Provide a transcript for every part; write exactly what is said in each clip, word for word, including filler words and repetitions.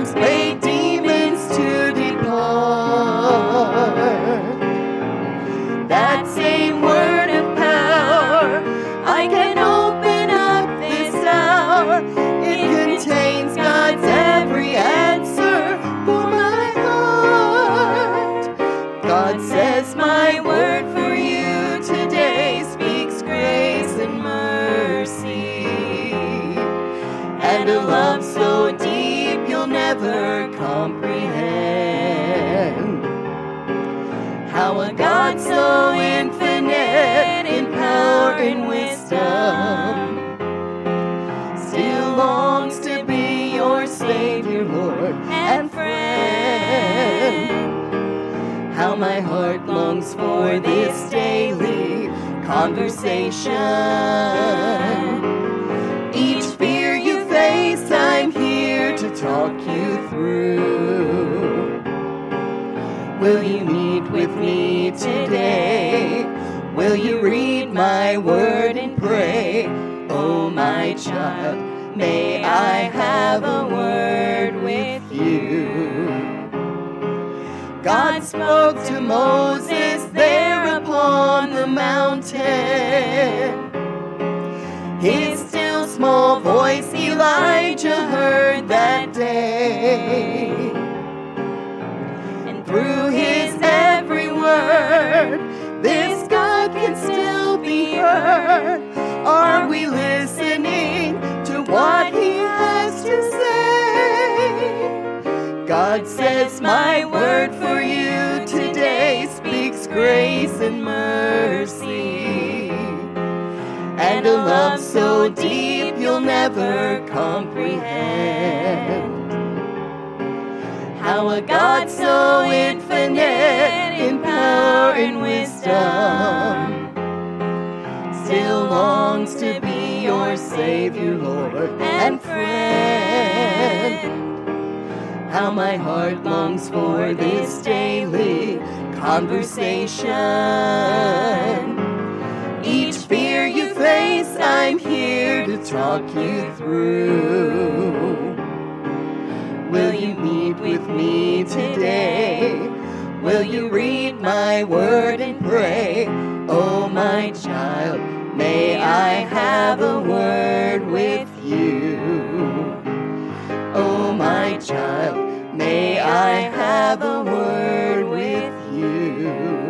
persuade demons to depart. That same word of power, I can open up this hour. It contains God's every answer for my heart. God says my word for you today speaks grace and mercy, and a love so deep you'll never comprehend. How a God so infinite in power and wisdom still longs to be your Savior, Lord, and friend. How my heart longs for this daily conversation. Each fear you face, I'm here to talk you through. Will you meet with me today? Will you read my word and pray? Oh, my child, may I have a word with you. God spoke to Moses there upon the mountain. His still small voice Elijah heard that day. Through his every word, this God can still be heard. Are we listening to what he has to say? God says my word for you today speaks grace and mercy, and a love so deep you'll never comprehend. How a God so infinite in power and wisdom still longs to be your Savior, Lord, and friend. How my heart longs for this daily conversation. Each fear you face, I'm here to talk you through. Will you meet with me today? Will you read my word and pray? Oh, my child, may I have a word with you. Oh, my child, may I have a word with you.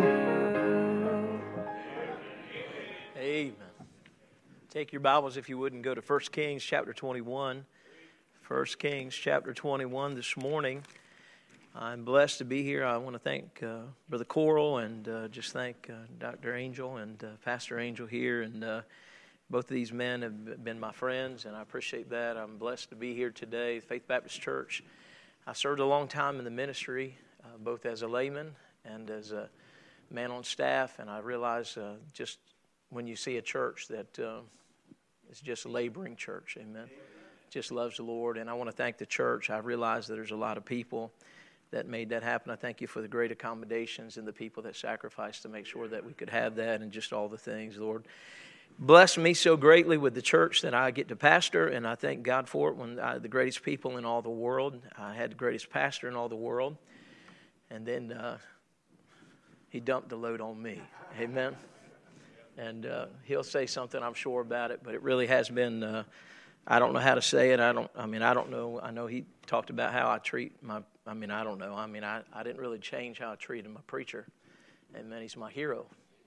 Amen. Take your Bibles, if you would, and go to First Kings chapter twenty-one. First Kings chapter twenty-one this morning. I'm blessed to be here. I want to thank uh, Brother Coral and uh, just thank uh, Doctor Angel and uh, Pastor Angel here. And uh, both of these men have been my friends, and I appreciate that. I'm blessed to be here today. Faith Baptist Church. I served a long time in the ministry, uh, both as a layman and as a man on staff, and I realize uh, just when you see a church that uh, it's just a laboring church. Amen. Just loves the Lord, and I want to thank the church. I realize that there's a lot of people that made that happen. I thank you for the great accommodations and the people that sacrificed to make sure that we could have that and just all the things. Lord, bless me so greatly with the church that I get to pastor, and I thank God for it. When I, the greatest people in all the world, I had the greatest pastor in all the world, and then uh, he dumped the load on me. Amen. And uh, he'll say something, I'm sure, about it, but it really has been... Uh, I don't know how to say it. I don't, I mean, I don't know. I know he talked about how I treat my, I mean, I don't know. I mean, I, I didn't really change how I treated my preacher. And man, he's my hero.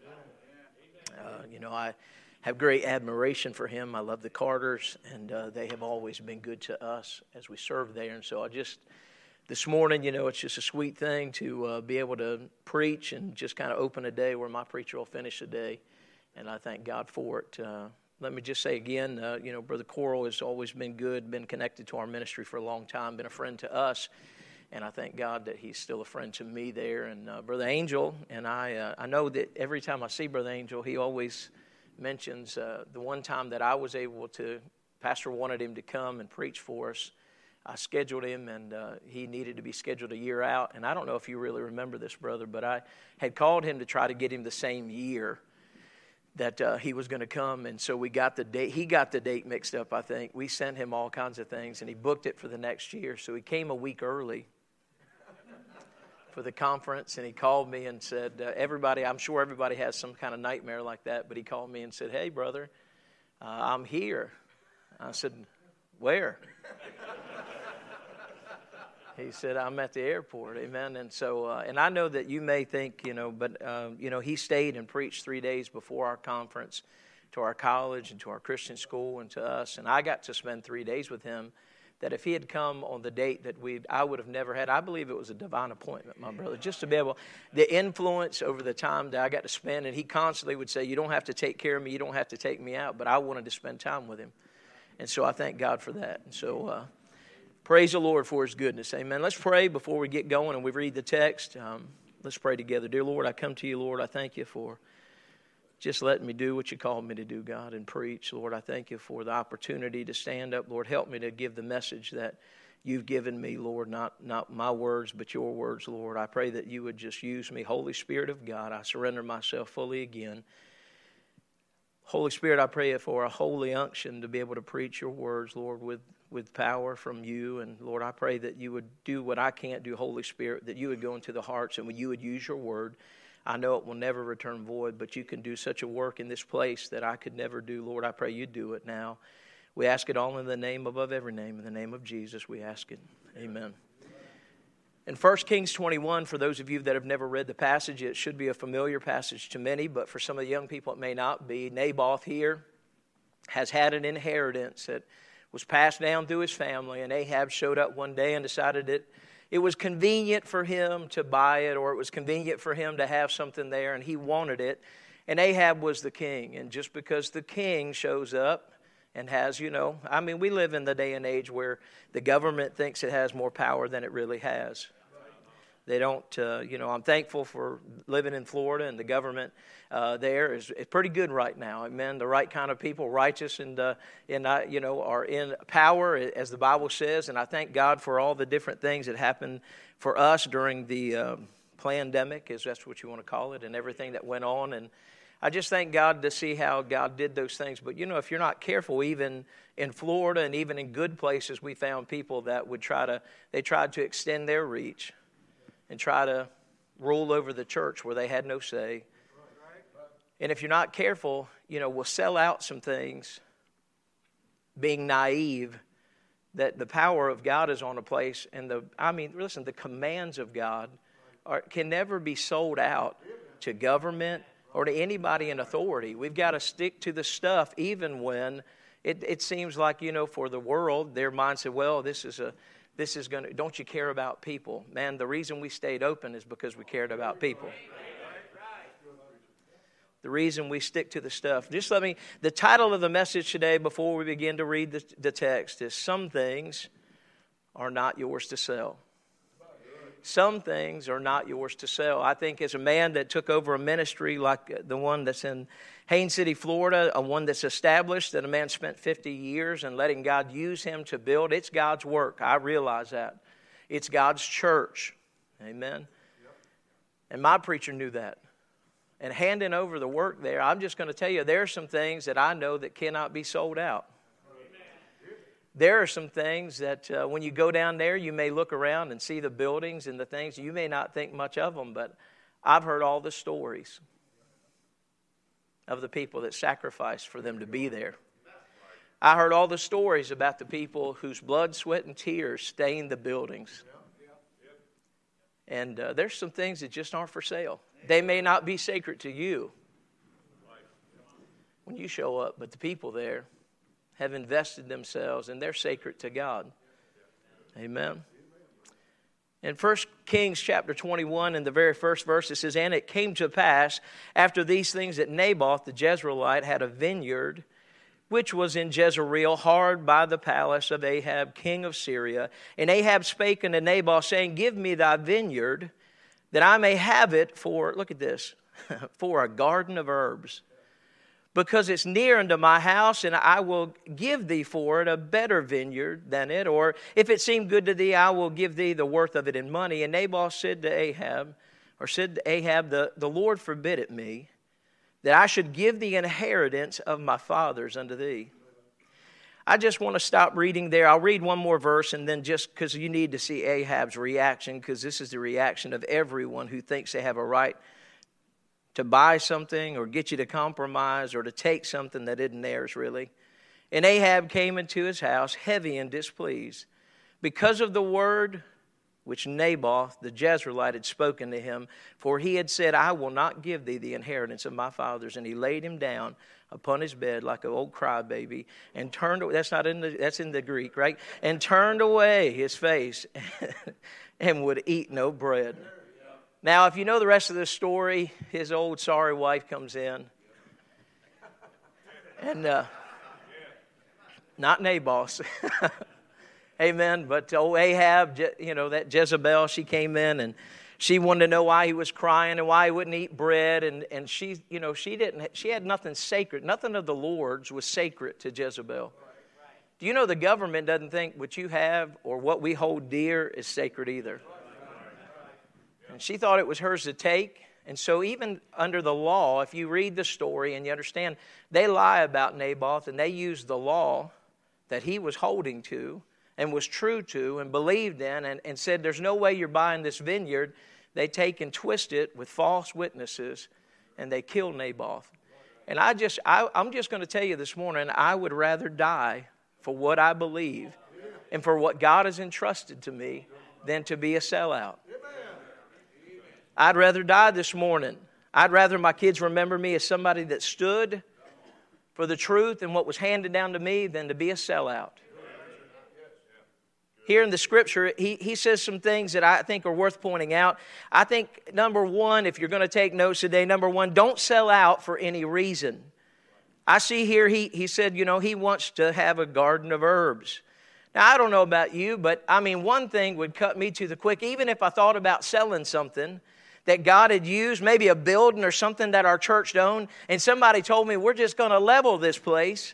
Uh, you know, I have great admiration for him. I love the Carters, and uh, they have always been good to us as we serve there. And so I just, this morning, you know, it's just a sweet thing to uh, be able to preach and just kind of open a day where my preacher will finish the day. And I thank God for it. Uh, Let me just say again, uh, you know, Brother Coral has always been good, been connected to our ministry for a long time, been a friend to us, and I thank God that he's still a friend to me there. And uh, Brother Angel and I, uh, I know that every time I see Brother Angel, he always mentions uh, the one time that I was able to, Pastor wanted him to come and preach for us. I scheduled him, and uh, he needed to be scheduled a year out. And I don't know if you really remember this, brother, but I had called him to try to get him the same year that uh, he was going to come. And so we got the date. He got the date mixed up, I think. We sent him all kinds of things, and he booked it for the next year. So he came a week early for the conference, and he called me and said, uh, everybody, I'm sure everybody has some kind of nightmare like that, but he called me and said, hey, brother, uh, I'm here. I said, where? He said, I'm at the airport, amen. And so, uh, and I know that you may think, you know, but, uh, you know, he stayed and preached three days before our conference to our college and to our Christian school and to us. And I got to spend three days with him that if he had come on the date that we I would have never had. I believe it was a divine appointment, my brother, just to be able, the influence over the time that I got to spend. And he constantly would say, you don't have to take care of me, you don't have to take me out, but I wanted to spend time with him. And so I thank God for that. And so uh, praise the Lord for his goodness. Amen. Let's pray before we get going and we read the text. Um, let's pray together. Dear Lord, I come to you, Lord. I thank you for just letting me do what you called me to do, God, and preach. Lord, I thank you for the opportunity to stand up. Lord, help me to give the message that you've given me, Lord, not, not my words, but your words, Lord. I pray that you would just use me. Holy Spirit of God, I surrender myself fully again. Holy Spirit, I pray for a holy unction to be able to preach your words, Lord, with, with power from you. And Lord, I pray that you would do what I can't do, Holy Spirit, that you would go into the hearts and you would use your word. I know it will never return void, but you can do such a work in this place that I could never do. Lord, I pray you do it now. We ask it all in the name above every name. In the name of Jesus, we ask it. Amen. In First Kings twenty-one, for those of you that have never read the passage, it should be a familiar passage to many, but for some of the young people it may not be. Naboth here has had an inheritance that was passed down through his family, and Ahab showed up one day and decided that it was convenient for him to buy it, or it was convenient for him to have something there, and he wanted it. And Ahab was the king, and just because the king shows up and has, you know, I mean, we live in the day and age where the government thinks it has more power than it really has. They don't, uh, you know, I'm thankful for living in Florida, and the government uh, there is, is pretty good right now. Amen. The right kind of people, righteous and, uh, and uh, you know, are in power, as the Bible says. And I thank God for all the different things that happened for us during the uh, pandemic, if that's what you want to call it, and everything that went on. And I just thank God to see how God did those things. But, you know, if you're not careful, even in Florida and even in good places, we found people that would try to, they tried to extend their reach and try to rule over the church where they had no say. And if you're not careful, you know, we'll sell out some things being naive that the power of God is on a place. And the, I mean, listen, the commands of God are, can never be sold out to government or to anybody in authority. We've got to stick to the stuff even when it, it seems like, you know, for the world, their mind said, well, this is a, This is going to, don't you care about people? Man, the reason we stayed open is because we cared about people. The reason we stick to the stuff. Just let me, the title of the message today before we begin to read the, the text is Some Things Are Not Yours to Sell. Some things are not yours to sell. I think as a man that took over a ministry like the one that's in Haines City, Florida, a one that's established, that a man spent fifty years and letting God use him to build, it's God's work. I realize that. It's God's church. Amen. Yep. And my preacher knew that. And handing over the work there, I'm just going to tell you, there are some things that I know that cannot be sold out. There are some things that uh, when you go down there, you may look around and see the buildings and the things. You may not think much of them, but I've heard all the stories of the people that sacrificed for them to be there. I heard all the stories about the people whose blood, sweat, and tears stained the buildings. And uh, there's some things that just aren't for sale. They may not be sacred to you when you show up, but the people there have invested themselves, and they're sacred to God. Amen. In First Kings chapter twenty-one, in the very first verse, it says, And it came to pass after these things that Naboth the Jezreelite had a vineyard, which was in Jezreel, hard by the palace of Ahab, king of Syria. And Ahab spake unto Naboth, saying, Give me thy vineyard, that I may have it for, look at this, for a garden of herbs. Because it's near unto my house, and I will give thee for it a better vineyard than it. Or if it seem good to thee, I will give thee the worth of it in money. And Naboth said to Ahab, or said to Ahab, the, the Lord forbid it me, that I should give the inheritance of my fathers unto thee. I just want to stop reading there. I'll read one more verse, and then just because you need to see Ahab's reaction, because this is the reaction of everyone who thinks they have a right to buy something or get you to compromise or to take something that isn't theirs, really. And Ahab came into his house heavy and displeased because of the word which Naboth the Jezreelite had spoken to him. For he had said, I will not give thee the inheritance of my fathers. And he laid him down upon his bed like an old crybaby and turned away. That's not in the, that's in the Greek, right? And turned away his face and would eat no bread. Now, if you know the rest of this story, his old sorry wife comes in. And uh, not Naboth. Amen. But old Ahab, you know, that Jezebel, she came in and she wanted to know why he was crying and why he wouldn't eat bread. And, and she, you know, she didn't, she had nothing sacred. Nothing of the Lord's was sacred to Jezebel. Do you know the government doesn't think what you have or what we hold dear is sacred either? And she thought it was hers to take. And so even under the law, if you read the story and you understand, they lie about Naboth and they use the law that he was holding to and was true to and believed in and, and said, there's no way you're buying this vineyard. They take and twist it with false witnesses and they kill Naboth. And I just, I, I'm just going to tell you this morning, I would rather die for what I believe and for what God has entrusted to me than to be a sellout. I'd rather die this morning. I'd rather my kids remember me as somebody that stood for the truth and what was handed down to me than to be a sellout. Here in the scripture, he, he says some things that I think are worth pointing out. I think, number one, if you're going to take notes today, number one, don't sell out for any reason. I see here he, he said, you know, he wants to have a garden of herbs. Now, I don't know about you, but I mean, one thing would cut me to the quick. Even if I thought about selling something that God had used, maybe a building or something that our church owned, and somebody told me, we're just going to level this place,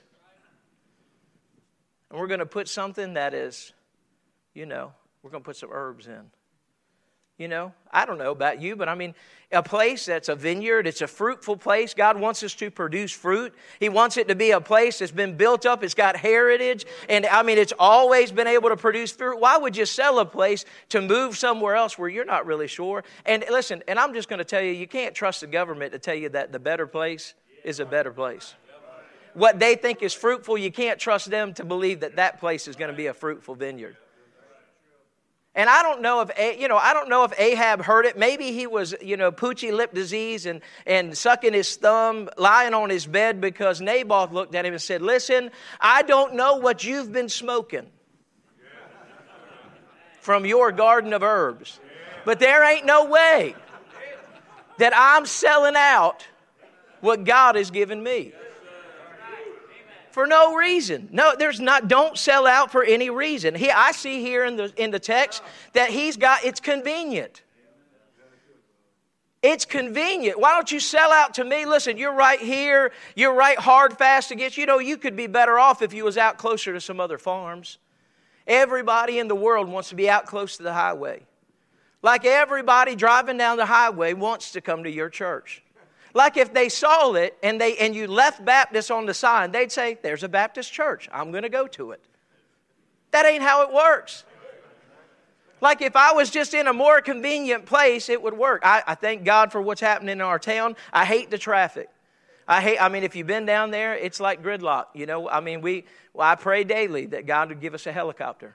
and we're going to put something that is, you know, we're going to put some herbs in. You know, I don't know about you, but I mean, a place that's a vineyard, it's a fruitful place. God wants us to produce fruit. He wants it to be a place that's been built up. It's got heritage. And I mean, it's always been able to produce fruit. Why would you sell a place to move somewhere else where you're not really sure? And listen, and I'm just going to tell you, you can't trust the government to tell you that the better place is a better place. What they think is fruitful, you can't trust them to believe that that place is going to be a fruitful vineyard. And I don't know if, you know, I don't know if Ahab heard it. Maybe he was, you know, poochy lip disease and, and sucking his thumb, lying on his bed because Naboth looked at him and said, listen, I don't know what you've been smoking from your garden of herbs, but there ain't no way that I'm selling out what God has given me. For no reason. No, there's not. Don't sell out for any reason. He, I see here in the in the text that he's got. It's convenient. It's convenient. Why don't you sell out to me? Listen, you're right here. You're right hard fast against. You know, you could be better off if you was out closer to some other farms. Everybody in the world wants to be out close to the highway. Like everybody driving down the highway wants to come to your church. Like if they saw it and they and you left Baptist on the sign, they'd say, there's a Baptist church. I'm going to go to it. That ain't how it works. Like if I was just in a more convenient place, it would work. I, I thank God for what's happening in our town. I hate the traffic. I hate. I mean, if you've been down there, it's like gridlock. You know, I mean, we. Well, I pray daily that God would give us a helicopter.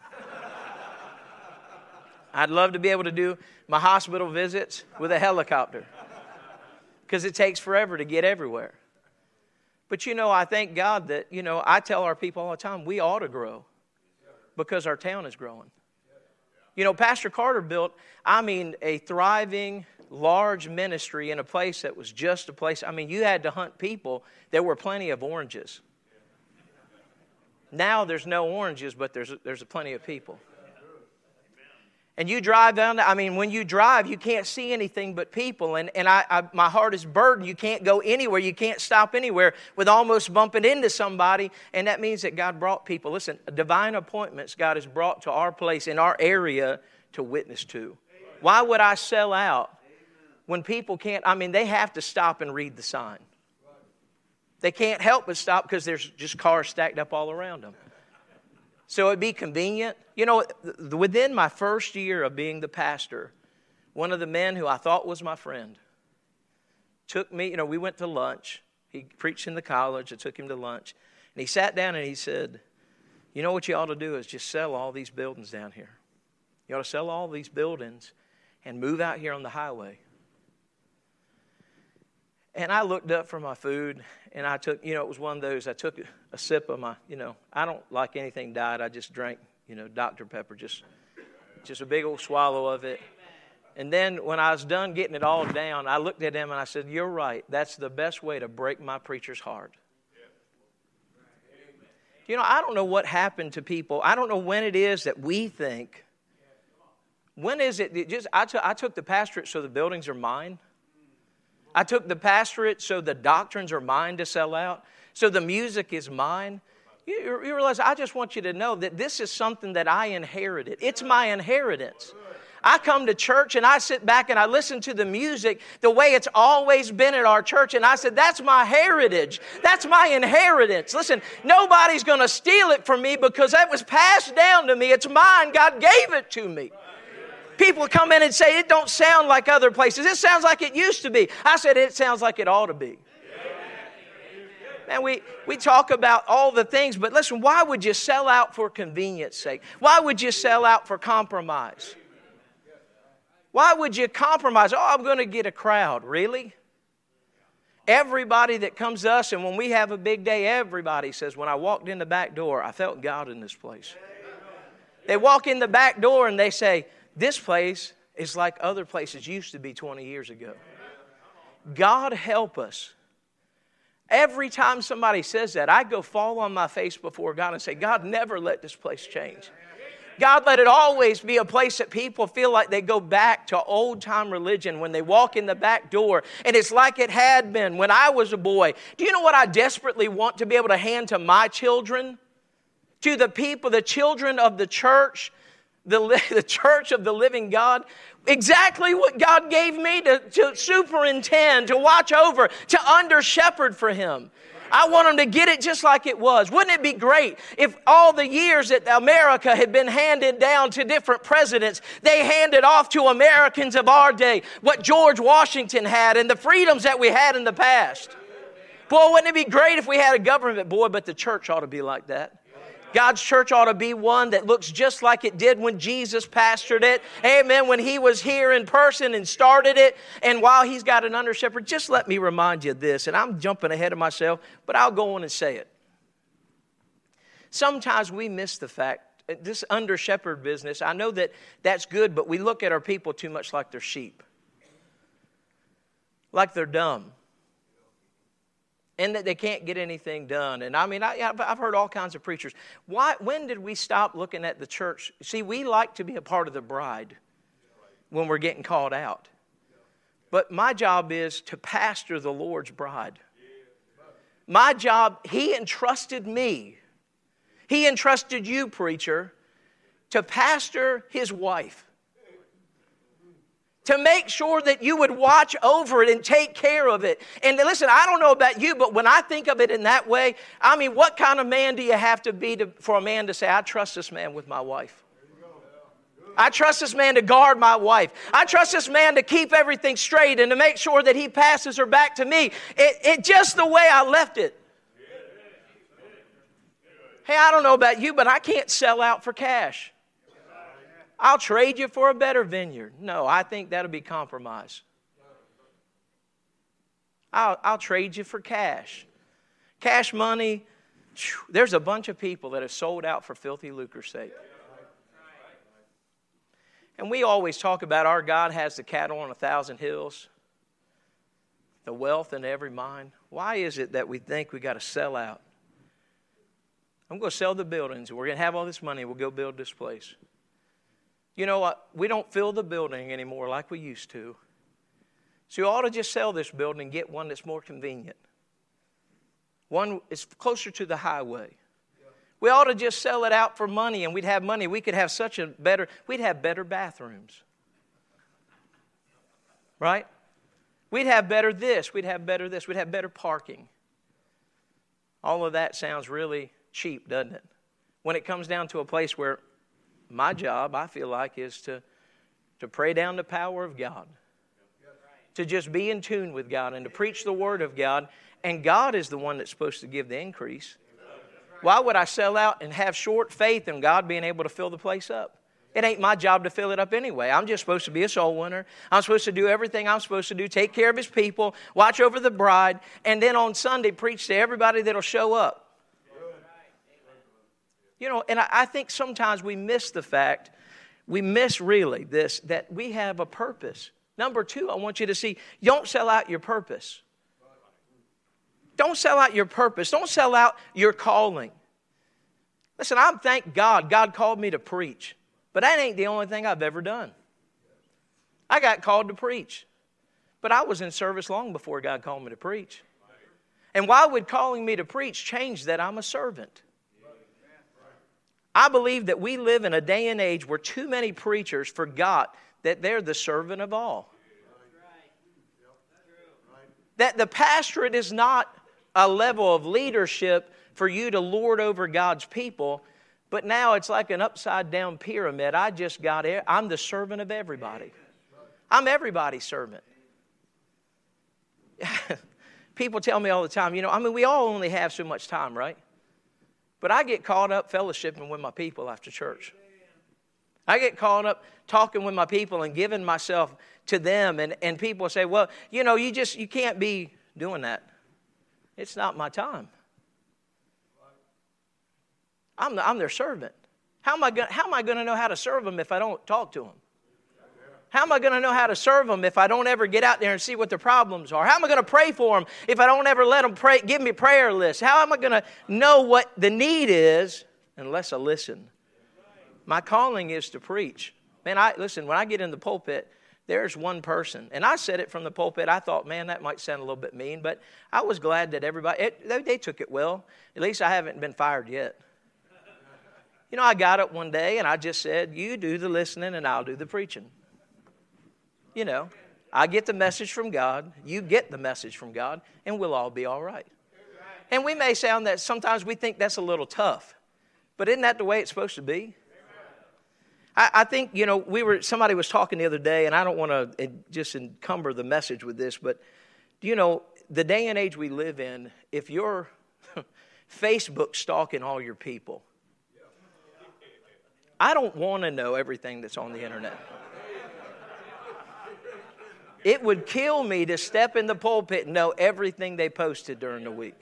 I'd love to be able to do my hospital visits with a helicopter. Because it takes forever to get everywhere. But, you know, I thank God that, you know, I tell our people all the time, we ought to grow because our town is growing. You know, Pastor Carter built, I mean, a thriving, large ministry in a place that was just a place. I mean, you had to hunt people. There were plenty of oranges. Now there's no oranges, but there's there's plenty of people. And you drive down, I mean, when you drive, you can't see anything but people. And, and I, I, my heart is burdened. You can't go anywhere. You can't stop anywhere with almost bumping into somebody. And that means that God brought people. Listen, divine appointments God has brought to our place in our area to witness to. Why would I sell out when people can't, I mean, they have to stop and read the sign. They can't help but stop because there's just cars stacked up all around them. So it'd be convenient. You know, within my first year of being the pastor, one of the men who I thought was my friend took me, you know, we went to lunch. He preached in the college. I took him to lunch. And he sat down and he said, you know what you ought to do is just sell all these buildings down here. You ought to sell all these buildings and move out here on the highway. And I looked up for my food, and I took, you know, it was one of those, I took a sip of my, you know, I don't like anything diet. I just drank, you know, Doctor Pepper, just, just a big old swallow of it. And then when I was done getting it all down, I looked at him and I said, you're right. That's the best way to break my preacher's heart. You know, I don't know what happened to people. I don't know when it is that we think, when is it, it just, I, t- I took the pastorate so the buildings are mine. I took the pastorate so the doctrines are mine to sell out, so the music is mine. You, you realize, I just want you to know that this is something that I inherited. It's my inheritance. I come to church and I sit back and I listen to the music the way it's always been at our church. And I said, that's my heritage. That's my inheritance. Listen, nobody's going to steal it from me because that was passed down to me. It's mine. God gave it to me. People come in and say, it don't sound like other places. It sounds like it used to be. I said, it sounds like it ought to be. Man, we, we talk about all the things, but listen, why would you sell out for convenience sake? Why would you sell out for compromise? Why would you compromise? Oh, I'm going to get a crowd. Really? Everybody that comes to us, and when we have a big day, everybody says, when I walked in the back door, I felt God in this place. They walk in the back door and they say, this place is like other places used to be twenty years ago. God help us. Every time somebody says that, I go fall on my face before God and say, God, never let this place change. God, let it always be a place that people feel like they go back to old-time religion when they walk in the back door. And it's like it had been when I was a boy. Do you know what I desperately want to be able to hand to my children? To the people, the children of the church, the, the church of the living God? Exactly what God gave me to, to superintend, to watch over, to under-shepherd for Him. I want them to get it just like it was. Wouldn't it be great if all the years that America had been handed down to different presidents, they handed off to Americans of our day what George Washington had and the freedoms that we had in the past? Boy, wouldn't it be great if we had a government, boy, but the church ought to be like that. God's church ought to be one that looks just like it did when Jesus pastored it. Amen. When He was here in person and started it. And while He's got an under shepherd, just let me remind you of this. And I'm jumping ahead of myself, but I'll go on and say it. Sometimes we miss the fact, this under shepherd business, I know that that's good, but we look at our people too much like they're sheep. Like they're dumb. And that they can't get anything done. And I mean, I, I've heard all kinds of preachers. Why? When did we stop looking at the church? See, we like to be a part of the bride when we're getting called out. But my job is to pastor the Lord's bride. My job, He entrusted me. He entrusted you, preacher, to pastor His wife. To make sure that you would watch over it and take care of it. And listen, I don't know about you, but when I think of it in that way, I mean, what kind of man do you have to be to, for a man to say, I trust this man with my wife? I trust this man to guard my wife. I trust this man to keep everything straight and to make sure that he passes her back to me. It, it just the way I left it. Hey, I don't know about you, but I can't sell out for cash. I'll trade you for a better vineyard. No, I think that'll be compromise. I'll, I'll trade you for cash. Cash money, whew, there's a bunch of people that have sold out for filthy lucre's sake. And we always talk about our God has the cattle on a thousand hills, the wealth in every mine. Why is it that we think we got to sell out? I'm going to sell the buildings. We're going to have all this money. We'll go build this place. You know what? We don't fill the building anymore like we used to. So you ought to just sell this building and get one that's more convenient. One is closer to the highway. We ought to just sell it out for money and we'd have money. We could have such a better, we'd have better bathrooms. Right? We'd have better this. We'd have better this. We'd have better parking. All of that sounds really cheap, doesn't it? When it comes down to a place where my job, I feel like, is to, to pray down the power of God. To just be in tune with God and to preach the Word of God. And God is the one that's supposed to give the increase. Why would I sell out and have short faith in God being able to fill the place up? It ain't my job to fill it up anyway. I'm just supposed to be a soul winner. I'm supposed to do everything I'm supposed to do, take care of His people, watch over the bride, and then on Sunday preach to everybody that'll show up. You know, and I, I think sometimes we miss the fact, we miss really this, that we have a purpose. Number two, I want you to see, don't sell out your purpose. Don't sell out your purpose. Don't sell out your calling. Listen, I thank God. God called me to preach. But that ain't the only thing I've ever done. I got called to preach. But I was in service long before God called me to preach. And why would calling me to preach change that I'm a servant? I believe that we live in a day and age where too many preachers forgot that they're the servant of all. That the pastorate is not a level of leadership for you to lord over God's people. But now it's like an upside down pyramid. I just got it. I'm the servant of everybody. I'm everybody's servant. People tell me all the time, you know, I mean, we all only have so much time, right? But I get caught up fellowshipping with my people after church. I get caught up talking with my people and giving myself to them. And, and people say, well, you know, you just, you can't be doing that. It's not my time. I'm, the, I'm their servant. How am I going how am I going to know how to serve them if I don't talk to them? How am I going to know how to serve them if I don't ever get out there and see what their problems are? How am I going to pray for them if I don't ever let them pray, give me a prayer list? How am I going to know what the need is unless I listen? My calling is to preach. Man, I listen, when I get in the pulpit, there's one person. And I said it from the pulpit. I thought, man, that might sound a little bit mean. But I was glad that everybody, it, they, they took it well. At least I haven't been fired yet. You know, I got up one day and I just said, you do the listening and I'll do the preaching. You know, I get the message from God, you get the message from God, and we'll all be all right. And we may sound that sometimes we think that's a little tough, but isn't that the way it's supposed to be? I, I think, you know, we were somebody was talking the other day, and I don't want to just encumber the message with this, but, you know, the day and age we live in, if you're Facebook stalking all your people, I don't want to know everything that's on the internet. It would kill me to step in the pulpit and know everything they posted during the week.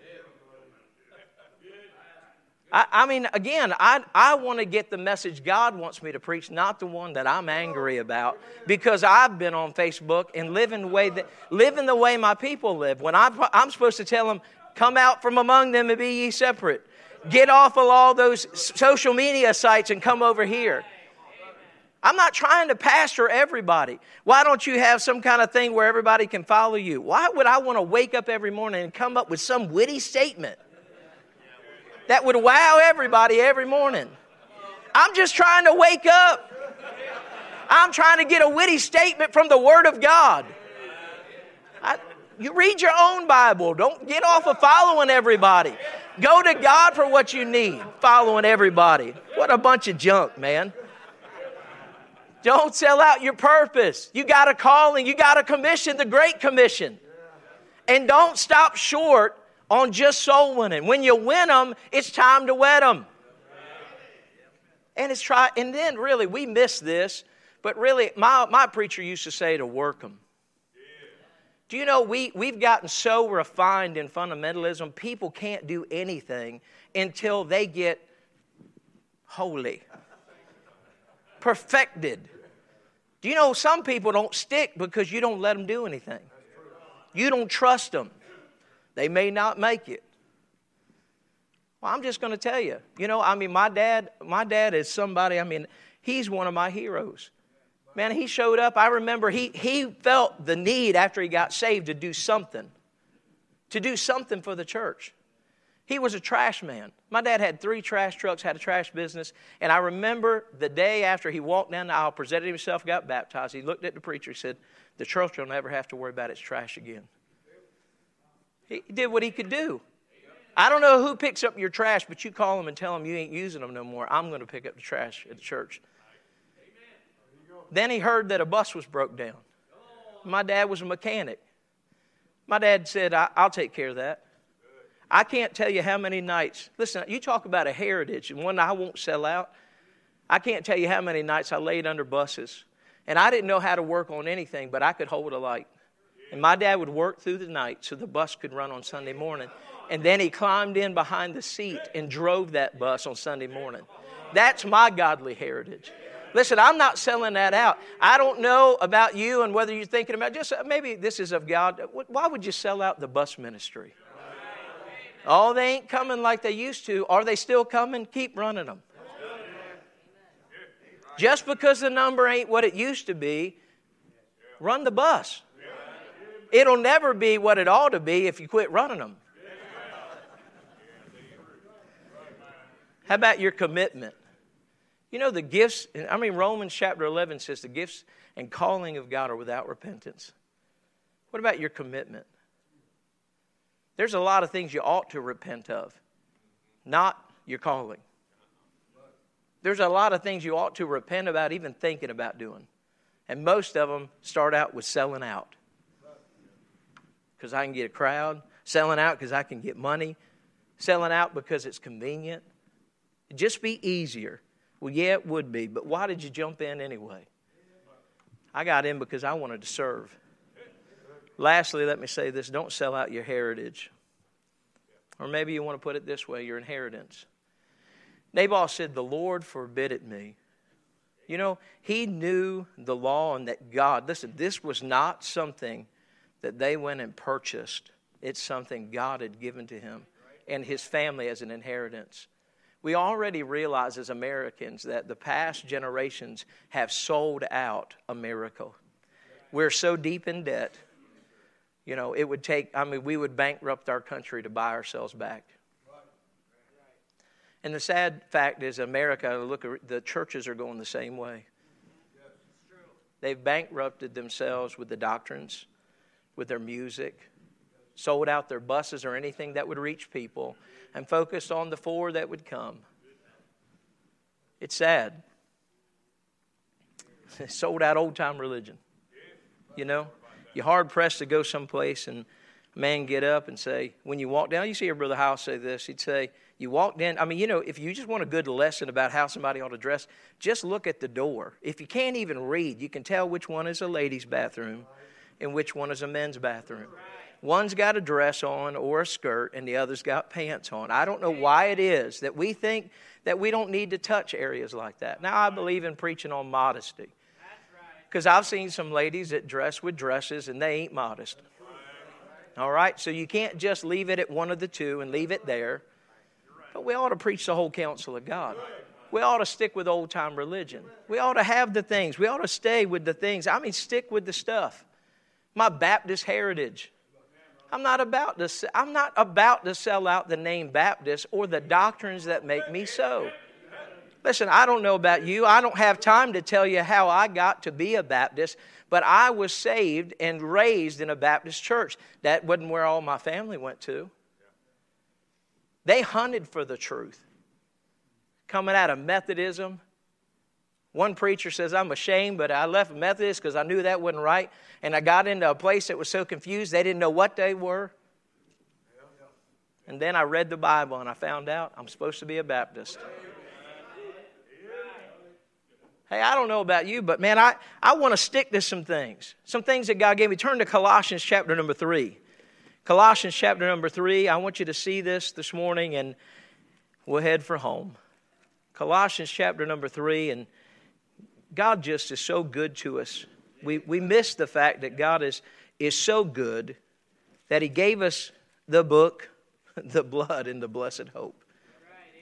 I, I mean, again, I, I want to get the message God wants me to preach, not the one that I'm angry about, because I've been on Facebook and living the way that living the way my people live. When I, I'm supposed to tell them, come out from among them and be ye separate. Get off of all those social media sites and come over here. I'm not trying to pastor everybody. Why don't you have some kind of thing where everybody can follow you? Why would I want to wake up every morning and come up with some witty statement that would wow everybody every morning? I'm just trying to wake up. I'm trying to get a witty statement from the Word of God. I, you read your own Bible. Don't get off of following everybody. Go to God for what you need, following everybody. What a bunch of junk, man. Don't sell out your purpose. You got a calling. You got a commission, the Great Commission. And don't stop short on just soul winning. When you win them, it's time to wed them. And it's try. And then really, we miss this. But really, my, my preacher used to say to work them. Do you know we, we've gotten so refined in fundamentalism, people can't do anything until they get holy. Perfected. Do you know some people don't stick because you don't let them do anything? You don't trust them. They may not make it. Well, I'm just going to tell you. You know, I mean, my dad, my dad is somebody, I mean, he's one of my heroes. Man, he showed up. I remember he, he felt the need after he got saved to do something. To do something for the church. He was a trash man. My dad had three trash trucks, had a trash business. And I remember the day after he walked down the aisle, presented himself, got baptized. He looked at the preacher. He said, the church will never have to worry about its trash again. He did what he could do. I don't know who picks up your trash, but you call them and tell them you ain't using them no more. I'm going to pick up the trash at the church. Then he heard that a bus was broke down. My dad was a mechanic. My dad said, I, I'll take care of that. I can't tell you how many nights. Listen, you talk about a heritage and one I won't sell out. I can't tell you how many nights I laid under buses. And I didn't know how to work on anything, but I could hold a light. And my dad would work through the night so the bus could run on Sunday morning. And then he climbed in behind the seat and drove that bus on Sunday morning. That's my godly heritage. Listen, I'm not selling that out. I don't know about you and whether you're thinking about, just maybe this is of God. Why would you sell out the bus ministry? Oh, they ain't coming like they used to. Are they still coming? Keep running them. Just because the number ain't what it used to be, run the bus. It'll never be what it ought to be if you quit running them. How about your commitment? You know, the gifts, I mean, Romans chapter eleven says the gifts and calling of God are without repentance. What about your commitment? There's a lot of things you ought to repent of, not your calling. There's a lot of things you ought to repent about, even thinking about doing. And most of them start out with selling out. Because I can get a crowd. Selling out because I can get money. Selling out because it's convenient. It'd just be easier. Well, yeah, it would be. But why did you jump in anyway? I got in because I wanted to serve. Lastly, let me say this. Don't sell out your heritage. Or maybe you want to put it this way, your inheritance. Nabal said, the Lord forbid it me. You know, he knew the law and that God, listen, this was not something that they went and purchased. It's something God had given to him and his family as an inheritance. We already realize as Americans that the past generations have sold out America. We're so deep in debt. You know, it would take, I mean, we would bankrupt our country to buy ourselves back. And the sad fact is, America, look, the churches are going the same way. They've bankrupted themselves with the doctrines, with their music, sold out their buses or anything that would reach people, and focused on the four that would come. It's sad. Sold out old-time religion. You know? You're hard-pressed to go someplace and a man get up and say, when you walk down, you see your Brother Howell say this, he'd say, you walked in, I mean, you know, if you just want a good lesson about how somebody ought to dress, just look at the door. If you can't even read, you can tell which one is a ladies' bathroom and which one is a men's bathroom. One's got a dress on or a skirt and the other's got pants on. I don't know why it is that we think that we don't need to touch areas like that. Now, I believe in preaching on modesty. Because I've seen some ladies that dress with dresses and they ain't modest. All right? So you can't just leave it at one of the two and leave it there. But we ought to preach the whole counsel of God. We ought to stick with old-time religion. We ought to have the things. We ought to stay with the things. I mean, stick with the stuff. My Baptist heritage. I'm not about to, I'm not about to sell out the name Baptist or the doctrines that make me so. Listen, I don't know about you. I don't have time to tell you how I got to be a Baptist, but I was saved and raised in a Baptist church. That wasn't where all my family went to. They hunted for the truth. Coming out of Methodism. One preacher says, I'm ashamed, but I left Methodist because I knew that wasn't right. And I got into a place that was so confused, they didn't know what they were. And then I read the Bible and I found out I'm supposed to be a Baptist. Hey, I don't know about you, but man, I, I want to stick to some things. Some things that God gave me. Turn to Colossians chapter number three. Colossians chapter number three. I want you to see this this morning and we'll head for home. Colossians chapter number three, and God just is so good to us. We we miss the fact that God is, is so good that He gave us the book, the blood, and the blessed hope.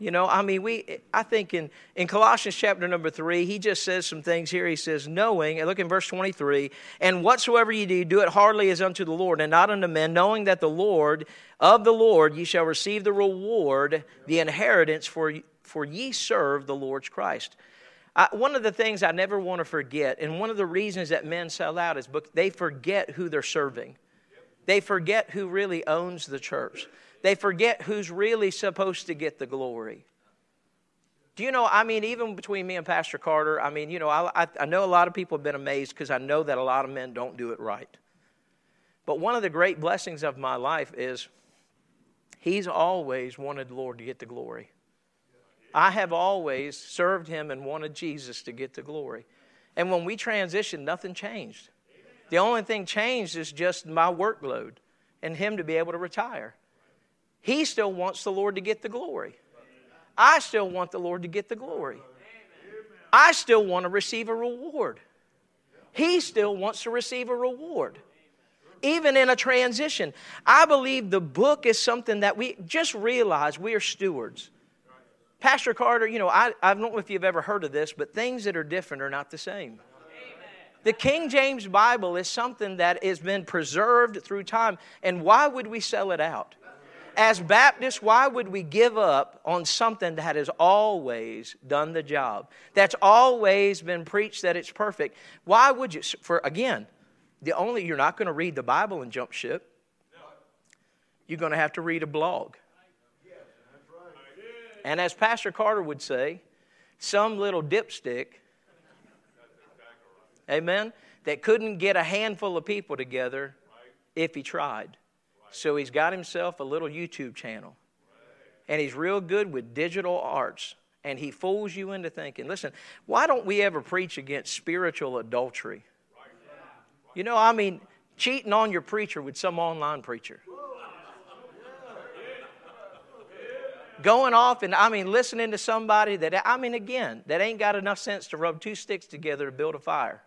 You know, I mean, we. I think in, in Colossians chapter number three, he just says some things here. He says, knowing, and look in verse twenty-three, and whatsoever ye do, do it heartily as unto the Lord, and not unto men, knowing that the Lord, of the Lord, ye shall receive the reward, the inheritance, for, for ye serve the Lord's Christ. I, one of the things I never want to forget, and one of the reasons that men sell out is because they forget who they're serving. They forget who really owns the church. They forget who's really supposed to get the glory. Do you know, I mean, even between me and Pastor Carter, I mean, you know, I, I know a lot of people have been amazed because I know that a lot of men don't do it right. But one of the great blessings of my life is he's always wanted the Lord to get the glory. I have always served him and wanted Jesus to get the glory. And when we transitioned, nothing changed. The only thing changed is just my workload and him to be able to retire. He still wants the Lord to get the glory. I still want the Lord to get the glory. I still want to receive a reward. He still wants to receive a reward. Even in a transition. I believe the book is something that we just realize we are stewards. Pastor Carter, you know, I, I don't know if you've ever heard of this, but things that are different are not the same. The King James Bible is something that has been preserved through time. And why would we sell it out? As Baptists, why would we give up on something that has always done the job? That's always been preached that it's perfect. Why would you? For again, the only you're not going to read the Bible and jump ship. You're going to have to read a blog. And as Pastor Carter would say, some little dipstick, amen, that couldn't get a handful of people together if he tried. So he's got himself a little YouTube channel. And he's real good with digital arts. And he fools you into thinking, listen, why don't we ever preach against spiritual adultery? You know, I mean, cheating on your preacher with some online preacher. Going off and, I mean, listening to somebody that, I mean, again, that ain't got enough sense to rub two sticks together to build a fire.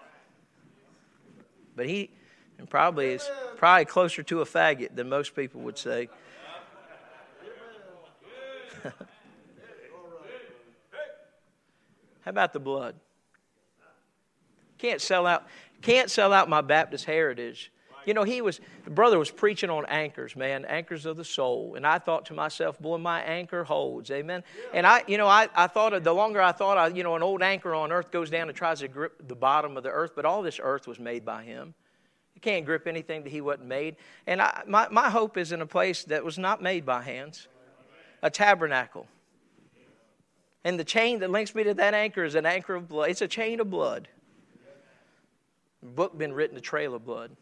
But he... And probably is probably closer to a faggot than most people would say. How about the blood? Can't sell out. Can't sell out my Baptist heritage. You know, he was the brother was preaching on anchors, man, anchors of the soul. And I thought to myself, boy, my anchor holds, amen. And I, you know, I, I thought of, the longer I thought, I, you know, an old anchor on earth goes down and tries to grip the bottom of the earth, but all this earth was made by him. You can't grip anything that he wasn't made. And I, my, my hope is in a place that was not made by hands. A tabernacle. And the chain that links me to that anchor is an anchor of blood. It's a chain of blood. A book been written, a trail of blood.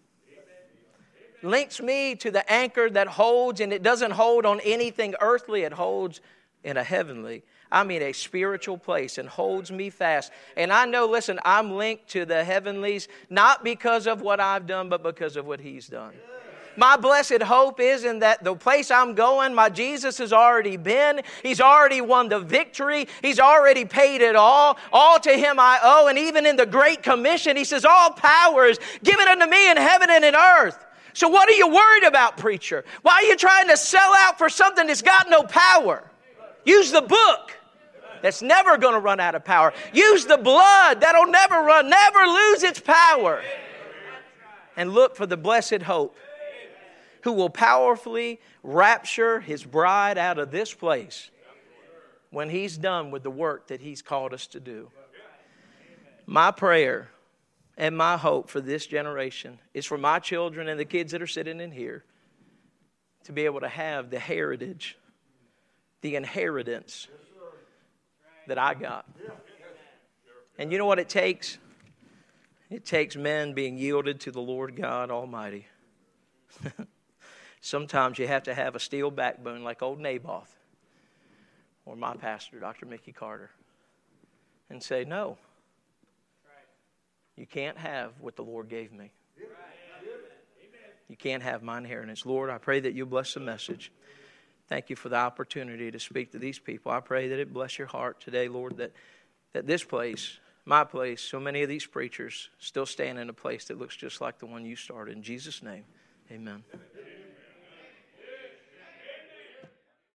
Links me to the anchor that holds, and it doesn't hold on anything earthly. It holds in a heavenly, I mean a spiritual place, and holds me fast. And I know, listen, I'm linked to the heavenlies, not because of what I've done, but because of what he's done. My blessed hope is in that the place I'm going, my Jesus has already been. He's already won the victory. He's already paid it all. All to him I owe. And even in the Great Commission, he says, all power is given unto me in heaven and in earth. So what are you worried about, preacher? Why are you trying to sell out for something that's got no power? Use the book that's never going to run out of power. Use the blood that'll never run, never lose its power. And look for the blessed hope who will powerfully rapture his bride out of this place when he's done with the work that he's called us to do. My prayer and my hope for this generation is for my children and the kids that are sitting in here to be able to have the heritage, the inheritance that I got. And you know what it takes? It takes men being yielded to the Lord God Almighty. Sometimes you have to have a steel backbone like old Naboth or my pastor, Doctor Mickey Carter, and say, no, you can't have what the Lord gave me. You can't have my inheritance. Lord, I pray that you bless the message. Thank you for the opportunity to speak to these people. I pray that it bless your heart today, Lord, that, that this place, my place, so many of these preachers still stand in a place that looks just like the one you started. In Jesus' name, amen.